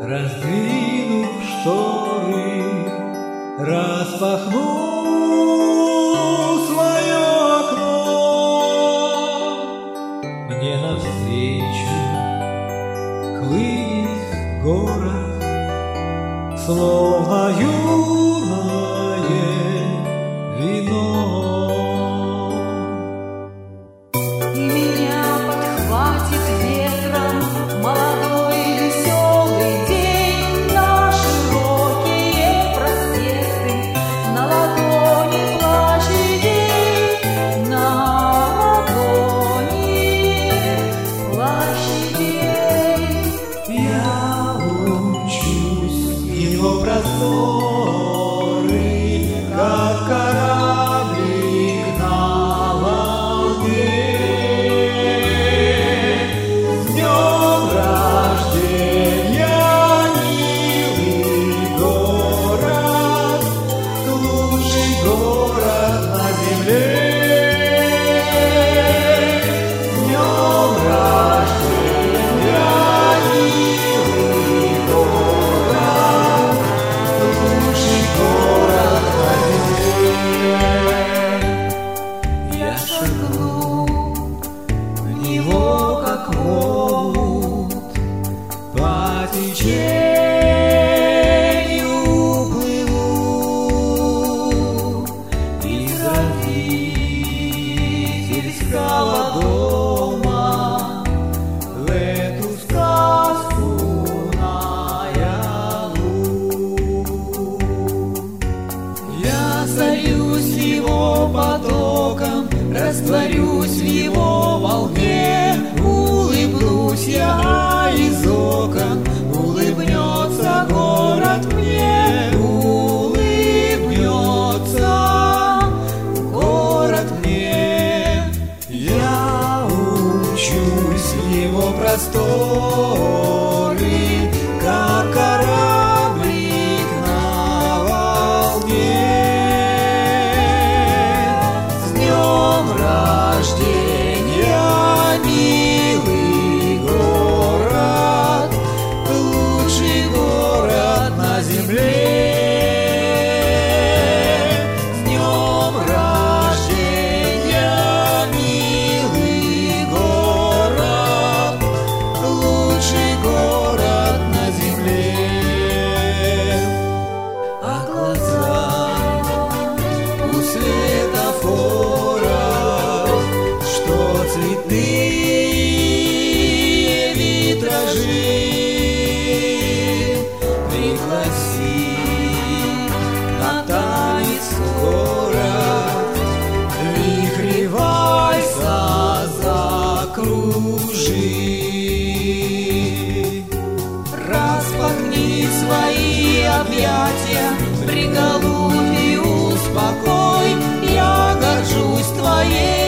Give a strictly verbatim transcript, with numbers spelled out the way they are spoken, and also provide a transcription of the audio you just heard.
Раздвинув шторы, распахнул свое окно, мне навстречу хлынет город, словно юное вино. И меня подхватит ветром молодой веселый день на широкие проспекты, на ладони площадей, на ладони площадей. Я учусь его просторы, как кораблик на волне. С днем рождения, милый город, лучший город на земле. С днем рождения, милый город, лучший город на земле. Я шагну в него, как омут, по течению плыву из родительского дома в эту сказку наяву. Я сольюсь в его потоком, растворюсь в его волне, улыбнусь я из окон, улыбнется город мне, улыбнется город мне. Я учусь в его просторе, как кораблик на волне. С днем рождения, милый город, лучший город на земле. С днем рождения, милый город, лучший город на земле. А глаза у светофора, что цветные витражи, пригласи на танец в город, вихри вальса закружи. Распахни свои объятия, приголубь и успокой, я горжусь твоей